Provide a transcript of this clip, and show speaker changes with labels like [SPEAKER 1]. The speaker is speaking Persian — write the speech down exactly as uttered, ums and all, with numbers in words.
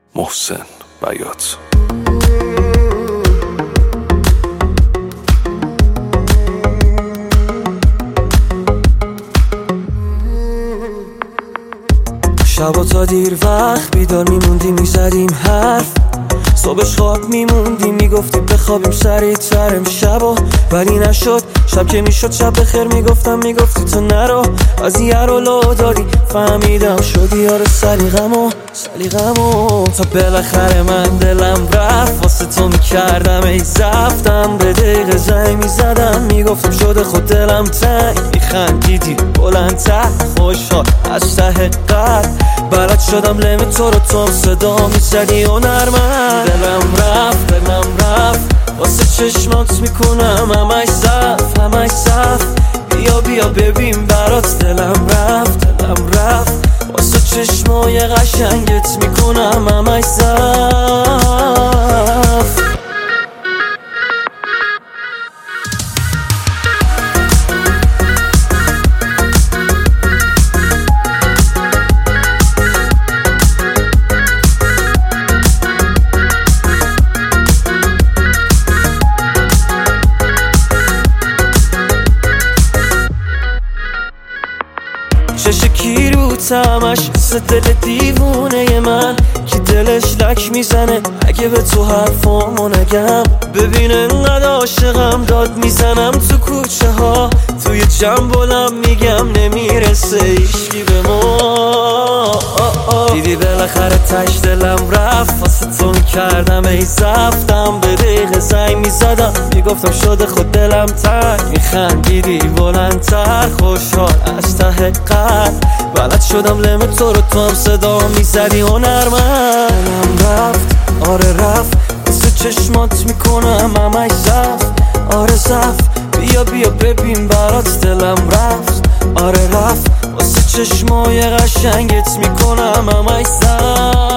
[SPEAKER 1] محسن بیات.
[SPEAKER 2] شبا تا دیر وقت بیدار میموندی میزدیم حرف، صبحش خواب میموندی میگفتی بخوابیم سریع تر امشبا، ولی نشد. شب که میشد شب بخیر میگفتم میگفتی تو نرو، از یه رو لو دادی فهمیدم شدی یار سلیقمو سلیقمو تا بالاخره من دلم رفت واسه تو میکردم ای زفتم به دقیقه زنگ میزدم میگفتم شده خود دلم تنگ، میخندیدی بلندتر خوشحال از ته قلب، بلد شدم لم تو رو تو صدا میزدی و نرمن، دلم رفت دلم رفت واسه چشمات میکنم همش صف همش صف، بیا بیا ببین برات دلم رفت دلم رفت واسه چشمای قشنگت میکنم همش صف. چش کی رو تمش مثل دل دیوونه من، کی دلش لک میزنه اگه به تو حرفامو نگم، ببین انقدر عاشقم داد میزنم تو کوچه ها، توی جنبالم میگم نمیرسه ایشکی به ما، دیدی بالاخره تش دلم رفت واسه تو میکردم ای زفتم به دقیقه زنگ میزدم میگفتم شده خود دلم تنگ، میخندیدی بلندتر خوشحال از ته قلب، بلد شدم لم تو رو تو هم صدا میزدی و نرمن، دلم رفت آره رفت واسه چشمات میکنم همش زف آره زف، بیا بیا ببین برات دلم رفت آره رفت واسه چشمای قشنگت میکنم همش زف.